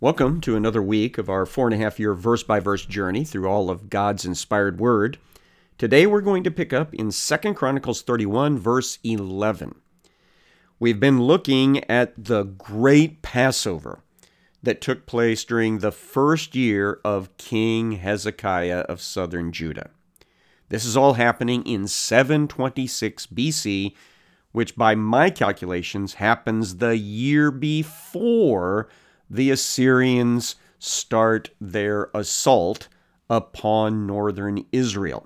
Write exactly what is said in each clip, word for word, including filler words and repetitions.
Welcome to another week of our four and a half year verse by verse journey through all of God's inspired word. Today we're going to pick up in Second Chronicles thirty-one, verse eleven. We've been looking at the great Passover that took place during the first year of King Hezekiah of southern Judah. This is all happening in seven twenty-six B C, which by my calculations happens the year before the Assyrians start their assault upon northern Israel.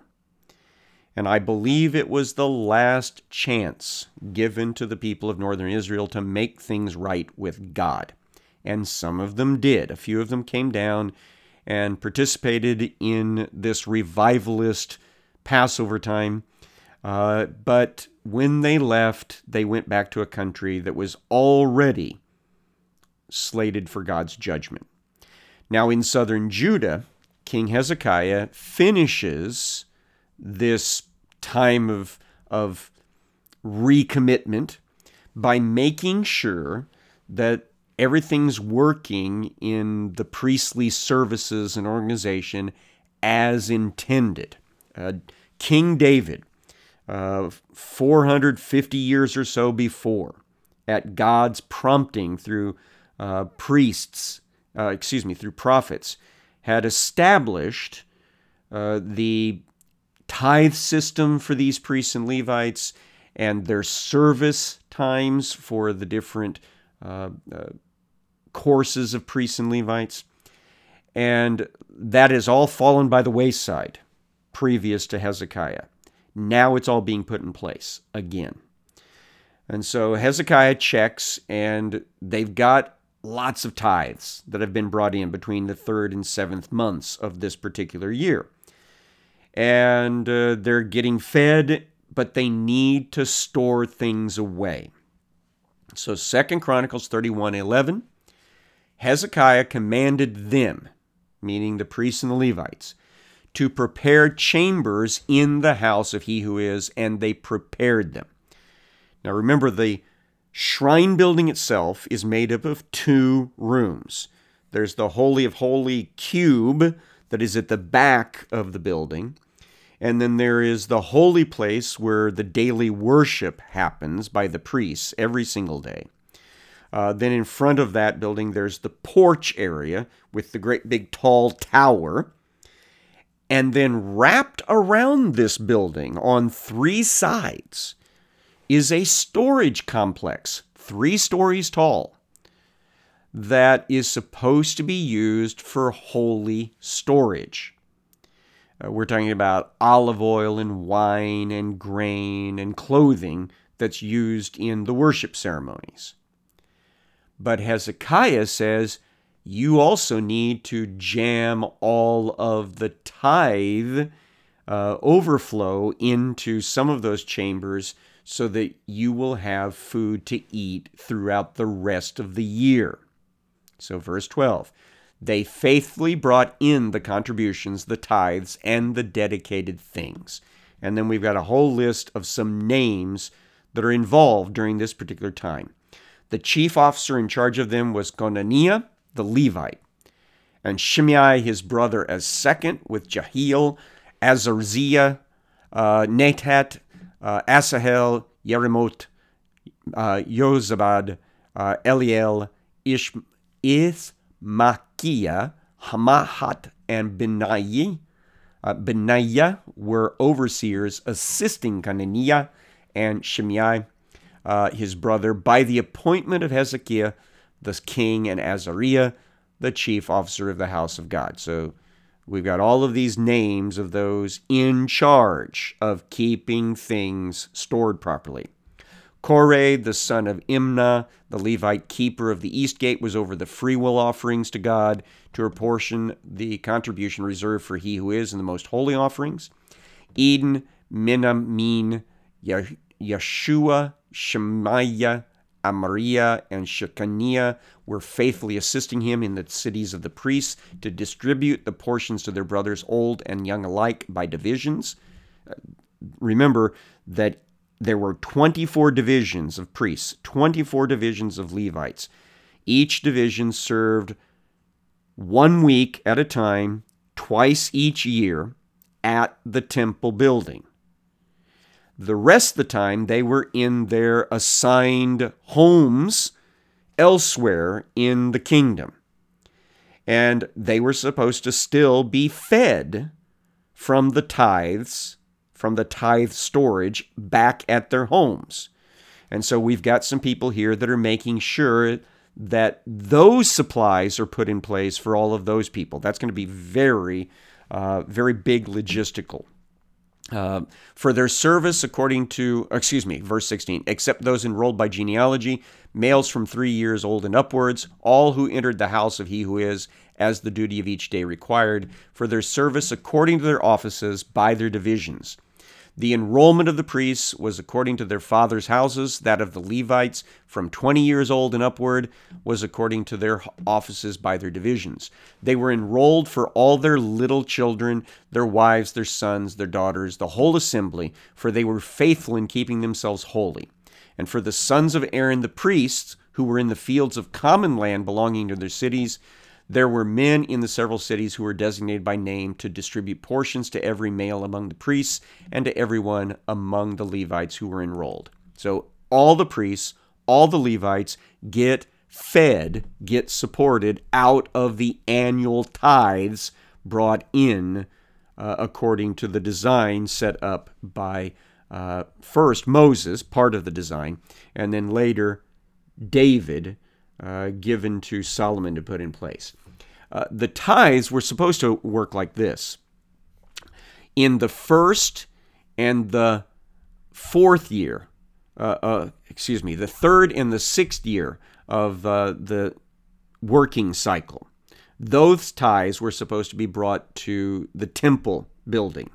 And I believe it was the last chance given to the people of northern Israel to make things right with God. And some of them did. A few of them came down and participated in this revivalist Passover time. Uh, but when they left, they went back to a country that was already slated for God's judgment. Now in southern Judah, King Hezekiah finishes this time of, of recommitment by making sure that everything's working in the priestly services and organization as intended. Uh, King David, uh, four hundred fifty years or so before, at God's prompting through Uh, priests, uh, excuse me, through prophets, had established uh, the tithe system for these priests and Levites and their service times for the different uh, uh, courses of priests and Levites. And that has all fallen by the wayside previous to Hezekiah. Now it's all being put in place again. And so Hezekiah checks, and they've got lots of tithes that have been brought in between the third and seventh months of this particular year. And uh, they're getting fed, but they need to store things away. So Second Chronicles thirty-one eleven, Hezekiah commanded them, meaning the priests and the Levites, to prepare chambers in the house of he who is, and they prepared them. Now remember, the shrine building itself is made up of two rooms. There's the Holy of Holy cube that is at the back of the building. And then there is the holy place where the daily worship happens by the priests every single day. Uh, then in front of that building, there's the porch area with the great big tall tower. And then wrapped around this building on three sides is a storage complex, three stories tall, that is supposed to be used for holy storage. Uh, we're talking about olive oil and wine and grain and clothing that's used in the worship ceremonies. But Hezekiah says you also need to jam all of the tithe uh, overflow into some of those chambers so that you will have food to eat throughout the rest of the year. So verse twelve, they faithfully brought in the contributions, the tithes, and the dedicated things. And then we've got a whole list of some names that are involved during this particular time. The chief officer in charge of them was Conaniah, the Levite, and Shimei, his brother, as second, with Jehiel, Azariah, uh, Natat, Uh, Asahel, Yeremot, uh, Yozabad, uh, Eliel, Ish, Ismachiah, Hamahat, and Benaiah. Uh, Benaiah were overseers assisting Conaniah and Shimei, uh, his brother, by the appointment of Hezekiah, the king, and Azariah, the chief officer of the house of God. So we've got all of these names of those in charge of keeping things stored properly. Korah, the son of Imnah, the Levite keeper of the east gate, was over the freewill offerings to God to apportion the contribution reserved for he who is in the most holy offerings. Eden, Minamin, Yeshua, Shemaiah, Amariah, and Shechaniah were faithfully assisting him in the cities of the priests to distribute the portions to their brothers, old and young alike, by divisions. Remember that there were twenty-four divisions of priests, twenty-four divisions of Levites. Each division served one week at a time, twice each year, at the temple building. The rest of the time, they were in their assigned homes elsewhere in the kingdom. And they were supposed to still be fed from the tithes, from the tithe storage, back at their homes. And so we've got some people here that are making sure that those supplies are put in place for all of those people. That's going to be very, uh, very big logistical. Uh, for their service according to, excuse me, verse sixteen, except those enrolled by genealogy, males from three years old and upwards, all who entered the house of he who is, as the duty of each day required, for their service according to their offices by their divisions. The enrollment of the priests was according to their fathers' houses. That of the Levites from twenty years old and upward was according to their offices by their divisions. They were enrolled for all their little children, their wives, their sons, their daughters, the whole assembly, for they were faithful in keeping themselves holy. And for the sons of Aaron the priests, who were in the fields of common land belonging to their cities, there were men in the several cities who were designated by name to distribute portions to every male among the priests and to everyone among the Levites who were enrolled. So all the priests, all the Levites get fed, get supported out of the annual tithes brought in uh, according to the design set up by uh, first Moses, part of the design, and then later David, Uh, given to Solomon to put in place. Uh, the tithes were supposed to work like this. In the first and the fourth year, uh, uh, excuse me, the third and the sixth year of uh, the working cycle, those tithes were supposed to be brought to the temple building.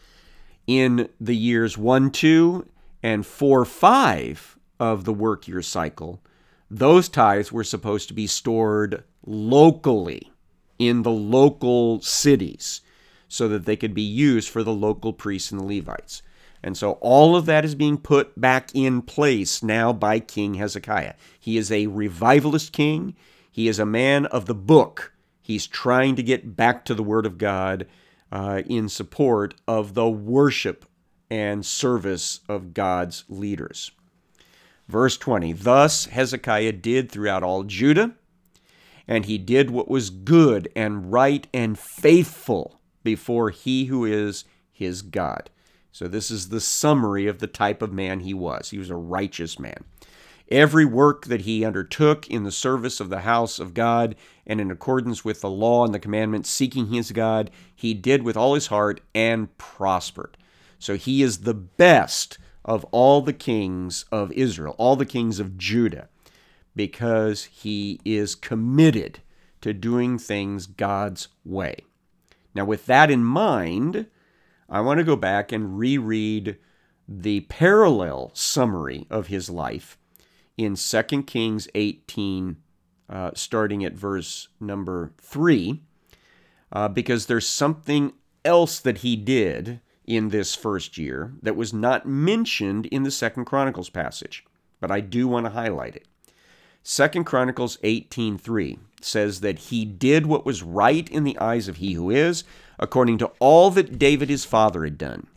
In the years one, two, and four, five of the work year cycle, those tithes were supposed to be stored locally in the local cities so that they could be used for the local priests and the Levites. And so all of that is being put back in place now by King Hezekiah. He is a revivalist king. He is a man of the book. He's trying to get back to the Word of God uh, in support of the worship and service of God's leaders. Verse twenty, thus Hezekiah did throughout all Judah, and he did what was good and right and faithful before he who is his God. So this is the summary of the type of man he was. He was a righteous man. Every work that he undertook in the service of the house of God and in accordance with the law and the commandments, seeking his God, he did with all his heart and prospered. So he is the best of all the kings of Israel, all the kings of Judah, because he is committed to doing things God's way. Now, with that in mind, I want to go back and reread the parallel summary of his life in Second Kings eighteen, uh, starting at verse number three, uh, because there's something else that he did in this first year that was not mentioned in the Second Chronicles passage, but I do want to highlight it. Second Chronicles eighteen three says that he did what was right in the eyes of he who is, according to all that David his father had done.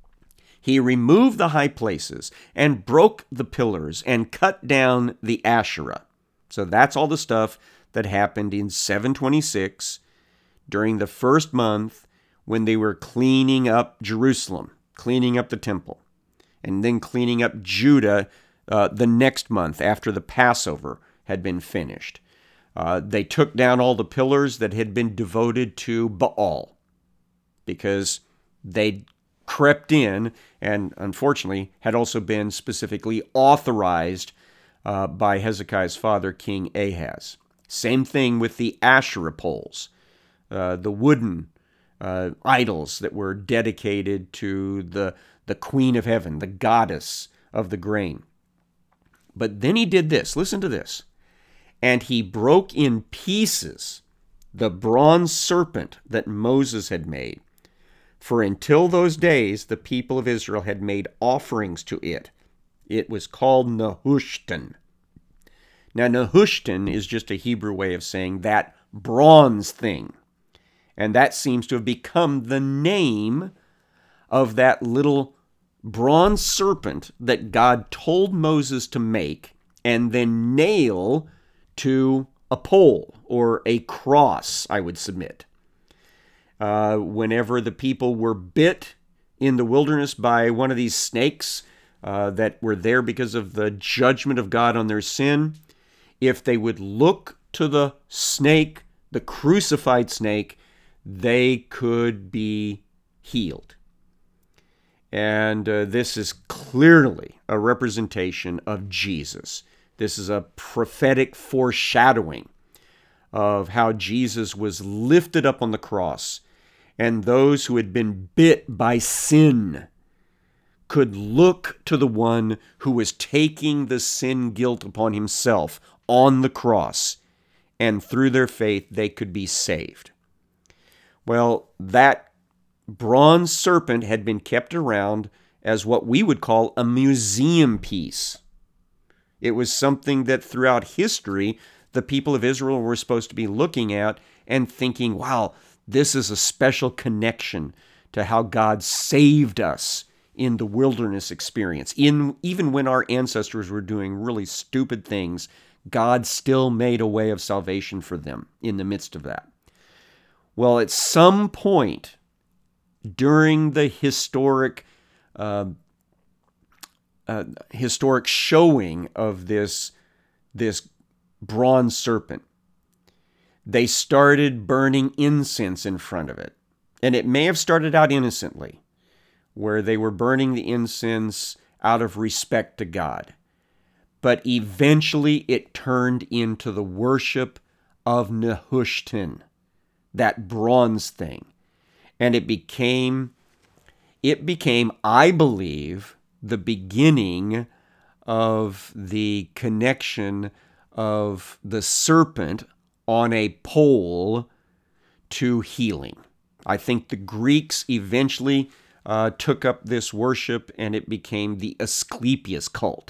He removed the high places and broke the pillars and cut down the Asherah. So that's all the stuff that happened in seven twenty-six during the first month when they were cleaning up Jerusalem, cleaning up the temple, and then cleaning up Judah uh, the next month after the Passover had been finished. Uh, they took down all the pillars that had been devoted to Baal because they crept in and, unfortunately, had also been specifically authorized uh, by Hezekiah's father, King Ahaz. Same thing with the Asherah poles, uh, the wooden Uh, idols that were dedicated to the, the Queen of Heaven, the goddess of the grain. But then he did this. Listen to this. And he broke in pieces the bronze serpent that Moses had made. For until those days, the people of Israel had made offerings to it. It was called Nehushtan. Now, Nehushtan is just a Hebrew way of saying that bronze thing. And that seems to have become the name of that little bronze serpent that God told Moses to make and then nail to a pole or a cross, I would submit. Uh, whenever the people were bit in the wilderness by one of these snakes uh, that were there because of the judgment of God on their sin, if they would look to the snake, the crucified snake, they could be healed. And uh, this is clearly a representation of Jesus. This is a prophetic foreshadowing of how Jesus was lifted up on the cross, and those who had been bit by sin could look to the one who was taking the sin guilt upon himself on the cross, and through their faith they could be saved. Well, that bronze serpent had been kept around as what we would call a museum piece. It was something that throughout history, the people of Israel were supposed to be looking at and thinking, wow, this is a special connection to how God saved us in the wilderness experience. In, even when our ancestors were doing really stupid things, God still made a way of salvation for them in the midst of that. Well, at some point during the historic uh, uh, historic showing of this, this bronze serpent, they started burning incense in front of it. And it may have started out innocently, where they were burning the incense out of respect to God. But eventually it turned into the worship of Nehushtan, that bronze thing. And it became, it became, I believe, the beginning of the connection of the serpent on a pole to healing. I think the Greeks eventually uh, took up this worship, and it became the Asclepius cult.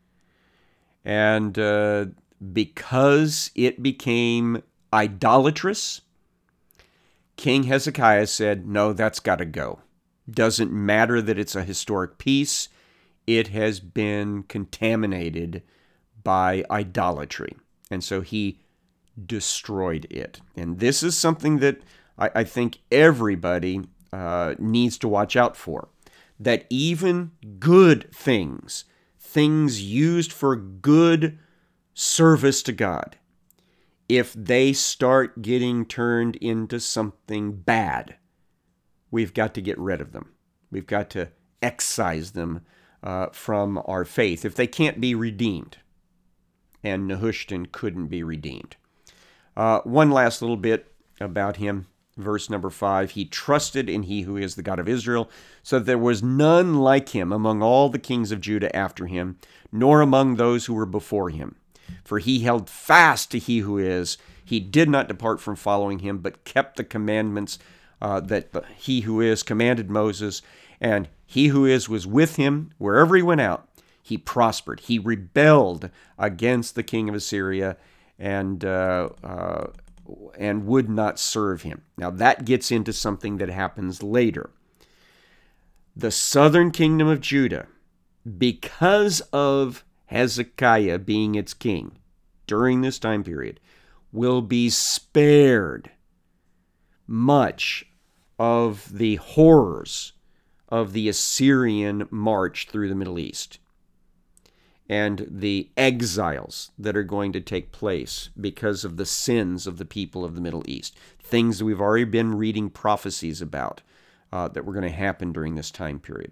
And uh, because it became idolatrous, King Hezekiah said, no, that's got to go. Doesn't matter that it's a historic piece. It has been contaminated by idolatry. And so he destroyed it. And this is something that I, I think everybody uh, needs to watch out for. That even good things, things used for good service to God, if they start getting turned into something bad, we've got to get rid of them. We've got to excise them uh, from our faith if they can't be redeemed. And Nehushtan couldn't be redeemed. Uh, one last little bit about him. Verse number five, he trusted in he who is the God of Israel, so that there was none like him among all the kings of Judah after him, nor among those who were before him. For he held fast to he who is. He did not depart from following him, but kept the commandments uh, that the, he who is commanded Moses. And he who is was with him wherever he went out. He prospered. He rebelled against the king of Assyria and uh, uh, and would not serve him. Now that gets into something that happens later. The southern kingdom of Judah, because of Hezekiah being its king during this time period, will be spared much of the horrors of the Assyrian march through the Middle East and the exiles that are going to take place because of the sins of the people of the Middle East. Things that we've already been reading prophecies about uh, that were going to happen during this time period.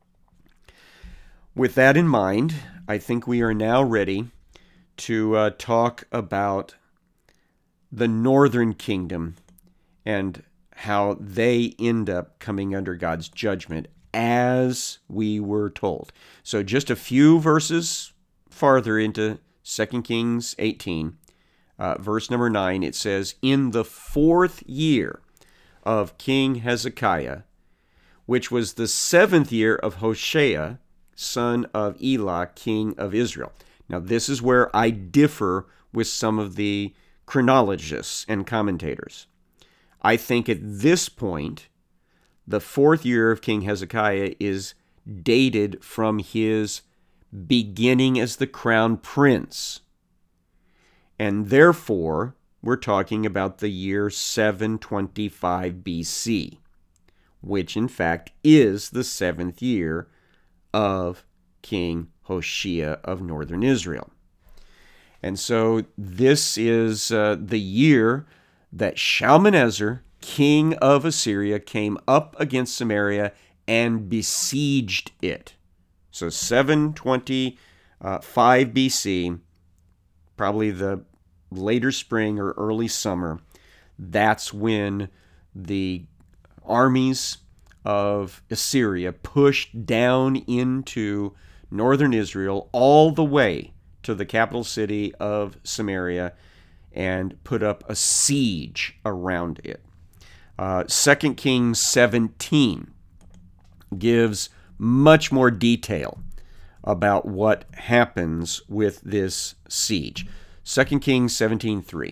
With that in mind, I think we are now ready to uh, talk about the northern kingdom and how they end up coming under God's judgment as we were told. So just a few verses farther into Second Kings eighteen, uh, verse number nine, it says, in the fourth year of King Hezekiah, which was the seventh year of Hoshea, son of Elah, king of Israel. Now this is where I differ with some of the chronologists and commentators. I think at this point, the fourth year of King Hezekiah is dated from his beginning as the crown prince. And therefore, we're talking about the year seven twenty-five B C, which in fact is the seventh year of King Hoshea of northern Israel. And so this is uh, the year that Shalmaneser, king of Assyria, came up against Samaria and besieged it. So seven twenty-five B C, probably the later spring or early summer, that's when the armies of Assyria pushed down into northern Israel all the way to the capital city of Samaria and put up a siege around it. Uh, Second Kings seventeen gives much more detail about what happens with this siege. Second Kings seventeen three.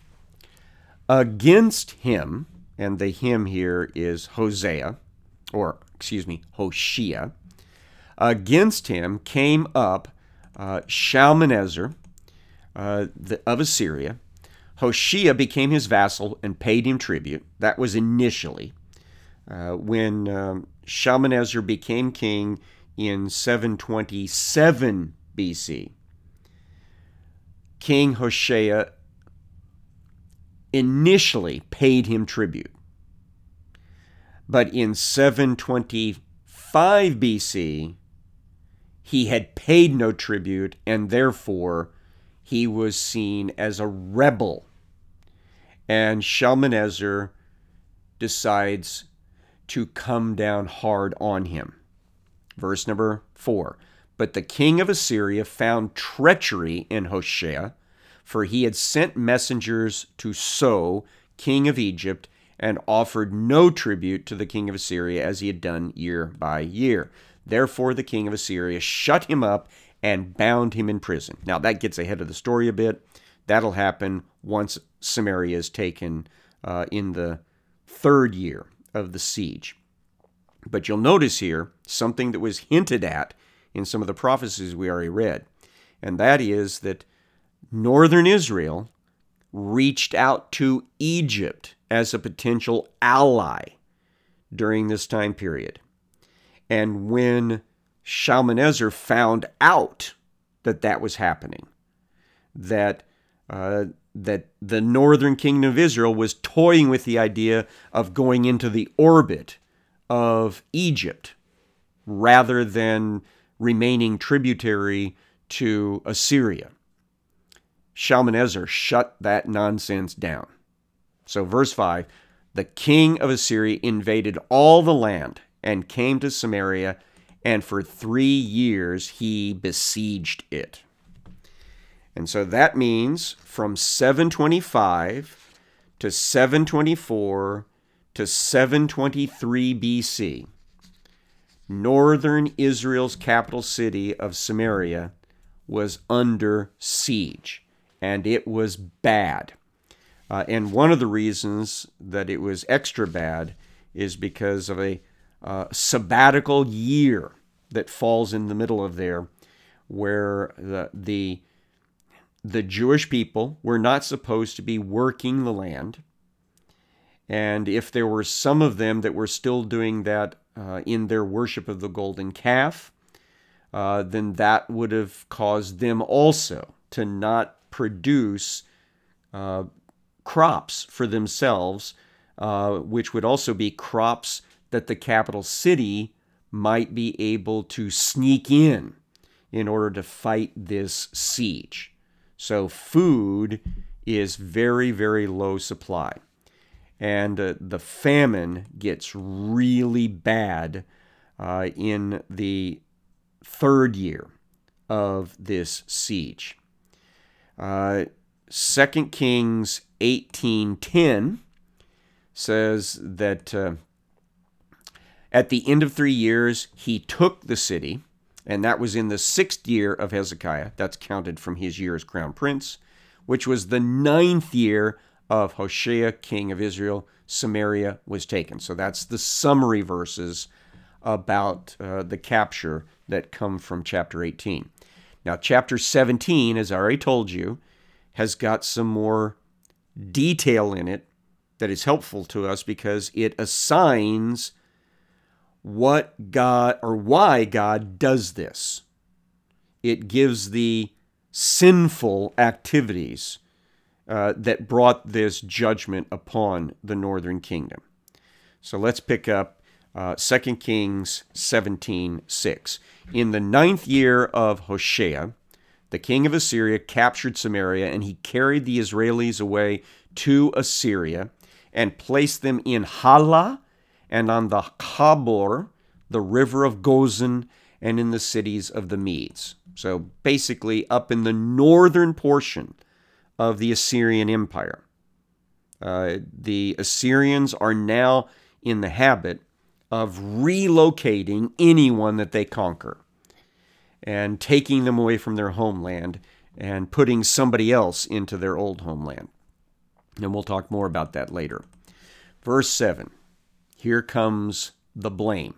Against him, and the him here is Hosea, or excuse me, Hoshea. Against him came up uh, Shalmaneser uh, the, of Assyria. Hoshea became his vassal and paid him tribute. That was initially. Uh, when um, Shalmaneser became king in seven twenty-seven B C, King Hoshea initially paid him tribute. But in seven twenty-five B C, he had paid no tribute, and therefore he was seen as a rebel. And Shalmaneser decides to come down hard on him. Verse number four. But the king of Assyria found treachery in Hoshea, for he had sent messengers to So, king of Egypt, and offered no tribute to the king of Assyria as he had done year by year. Therefore the king of Assyria shut him up and bound him in prison. Now that gets ahead of the story a bit. That'll happen once Samaria is taken uh, in the third year of the siege. But you'll notice here something that was hinted at in some of the prophecies we already read, and that is that northern Israel reached out to Egypt as a potential ally during this time period. And when Shalmaneser found out that that was happening, that uh, that the northern kingdom of Israel was toying with the idea of going into the orbit of Egypt rather than remaining tributary to Assyria, Shalmaneser shut that nonsense down. So verse five, the king of Assyria invaded all the land and came to Samaria, and for three years he besieged it. And so that means from seven twenty-five to seven twenty-four to seven twenty-three B C, northern Israel's capital city of Samaria was under siege, and it was bad. Uh, and one of the reasons that it was extra bad is because of a uh, sabbatical year that falls in the middle of there, where the, the the Jewish people were not supposed to be working the land. And if there were some of them that were still doing that uh, in their worship of the golden calf, uh, then that would have caused them also to not produce uh, crops for themselves, uh, which would also be crops that the capital city might be able to sneak in in order to fight this siege. So food is very, very low supply. And uh, the famine gets really bad uh, in the third year of this siege. Uh, Second Kings eighteen ten says that uh, at the end of three years, he took the city, and that was in the sixth year of Hezekiah. That's counted from his year as crown prince, which was the ninth year of Hoshea, king of Israel, Samaria was taken. So that's the summary verses about uh, the capture that come from chapter eighteen. Now, chapter seventeen, as I already told you, has got some more detail in it that is helpful to us because it assigns what God or why God does this. It gives the sinful activities uh, that brought this judgment upon the northern kingdom. So let's pick up uh, Second Kings seventeen six. In the ninth year of Hoshea, the king of Assyria captured Samaria, and he carried the Israelis away to Assyria and placed them in Halah and on the Habor, the river of Gozan, and in the cities of the Medes. So basically up in the northern portion of the Assyrian Empire. Uh, the Assyrians are now in the habit of relocating anyone that they conquer and taking them away from their homeland and putting somebody else into their old homeland. And we'll talk more about that later. Verse seven, here comes the blame.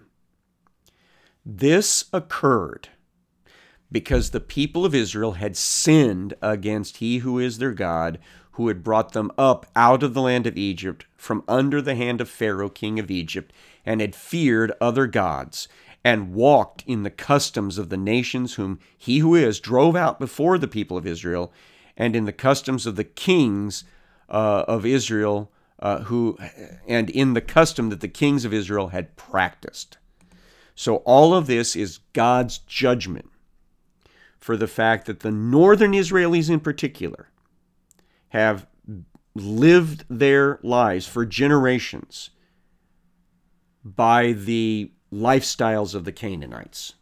This occurred because the people of Israel had sinned against he who is their God, who had brought them up out of the land of Egypt from under the hand of Pharaoh, king of Egypt, and had feared other gods, and walked in the customs of the nations whom he who is drove out before the people of Israel, and in the customs of the kings uh, of Israel, uh, who, and in the custom that the kings of Israel had practiced. So all of this is God's judgment for the fact that the northern Israelis in particular have lived their lives for generations by the lifestyles of the Canaanites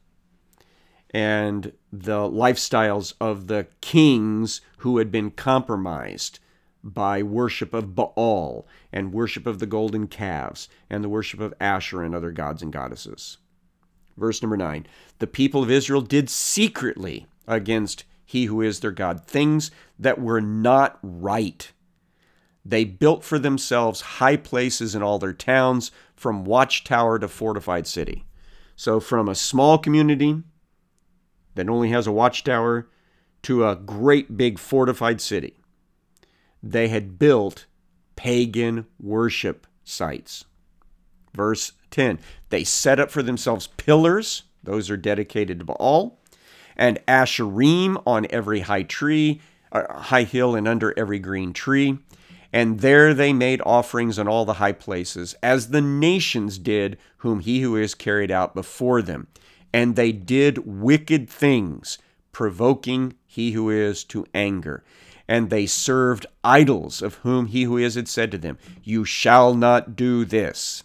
and the lifestyles of the kings who had been compromised by worship of Baal and worship of the golden calves and the worship of Asherah and other gods and goddesses. Verse number nine, the people of Israel did secretly against he who is their God things that were not right. They built for themselves high places in all their towns, from watchtower to fortified city. So from a small community that only has a watchtower to a great big fortified city, they had built pagan worship sites. Verse ten, they set up for themselves pillars, those are dedicated to Baal, and Asherim on every high tree, uh, high hill and under every green tree. And there they made offerings on all the high places, as the nations did, whom he who is carried out before them. And they did wicked things, provoking he who is to anger. And they served idols, of whom he who is had said to them, you shall not do this.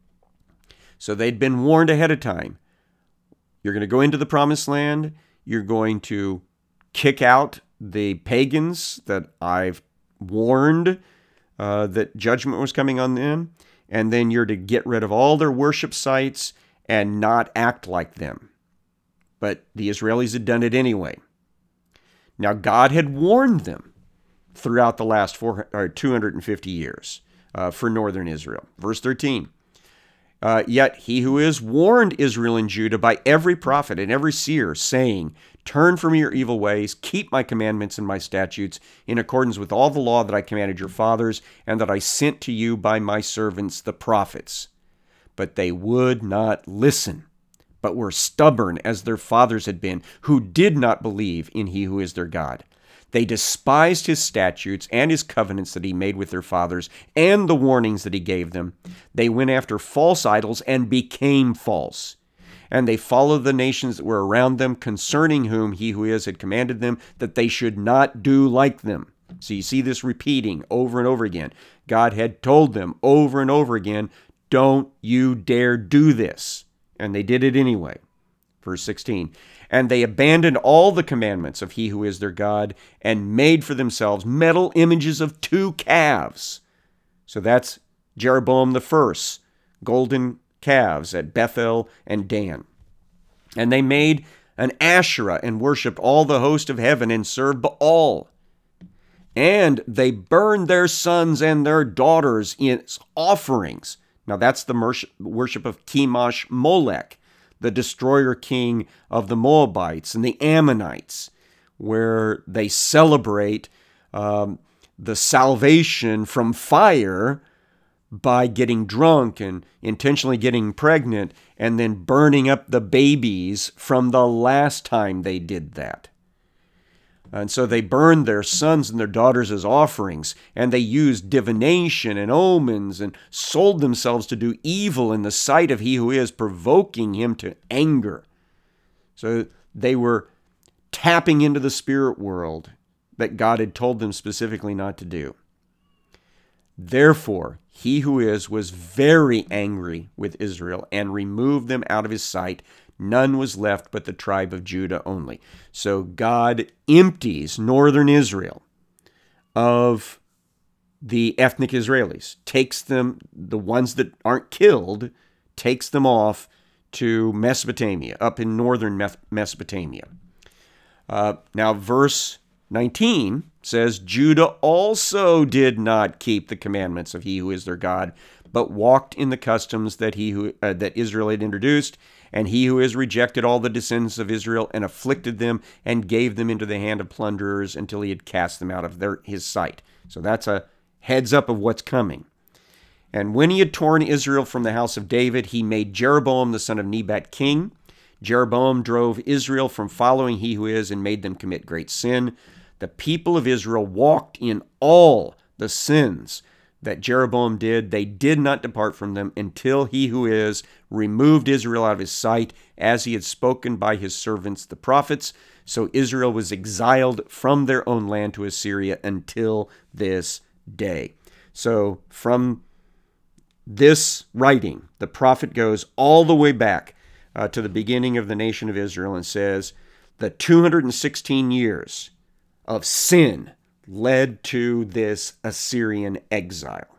So they'd been warned ahead of time. You're going to go into the promised land. You're going to kick out the pagans that I've warned uh, that judgment was coming on them. And then you're to get rid of all their worship sites and not act like them. But the Israelis had done it anyway. Now, God had warned them throughout the last four, or two hundred fifty years uh, for northern Israel. Verse thirteen, uh, yet he who is warned Israel and Judah by every prophet and every seer, saying, turn from your evil ways, keep my commandments and my statutes, in accordance with all the law that I commanded your fathers, and that I sent to you by my servants the prophets. But they would not listen, but were stubborn as their fathers had been, who did not believe in he who is their God. They despised his statutes and his covenants that he made with their fathers, and the warnings that he gave them. They went after false idols and became false. And they followed the nations that were around them, concerning whom he who is had commanded them that they should not do like them. So you see this repeating over and over again. God had told them over and over again, don't you dare do this. And they did it anyway. Verse sixteen, and they abandoned all the commandments of he who is their God, and made for themselves metal images of two calves. So that's Jeroboam the first, golden calves at Bethel and Dan. And they made an Asherah and worshipped all the host of heaven and served Baal. And they burned their sons and their daughters in offerings. Now that's the worship of Chemosh Molech, the destroyer king of the Moabites and the Ammonites, where they celebrate um, the salvation from fire by getting drunk and intentionally getting pregnant and then burning up the babies from the last time they did that. And so they burned their sons and their daughters as offerings, and they used divination and omens and sold themselves to do evil in the sight of he who is, provoking him to anger. So they were tapping into the spirit world that God had told them specifically not to do. Therefore, he who is was very angry with Israel and removed them out of his sight. None was left but the tribe of Judah only. So God empties northern Israel of the ethnic Israelis, takes them, the ones that aren't killed, takes them off to Mesopotamia, up in northern Mesopotamia. Uh, now, verse nineteen says, Judah also did not keep the commandments of he who is their God, but walked in the customs that he who uh, that Israel had introduced, and he who has rejected all the descendants of Israel and afflicted them and gave them into the hand of plunderers until he had cast them out of their his sight. So that's a heads up of what's coming. And when he had torn Israel from the house of David, he made Jeroboam the son of Nebat king. Jeroboam drove Israel from following he who is and made them commit great sin. The people of Israel walked in all the sins that Jeroboam did. They did not depart from them until he who is removed Israel out of his sight, as he had spoken by his servants the prophets. So Israel was exiled from their own land to Assyria until this day. So from this writing, the prophet goes all the way back uh, to the beginning of the nation of Israel and says the two hundred sixteen years of sin led to this Assyrian exile.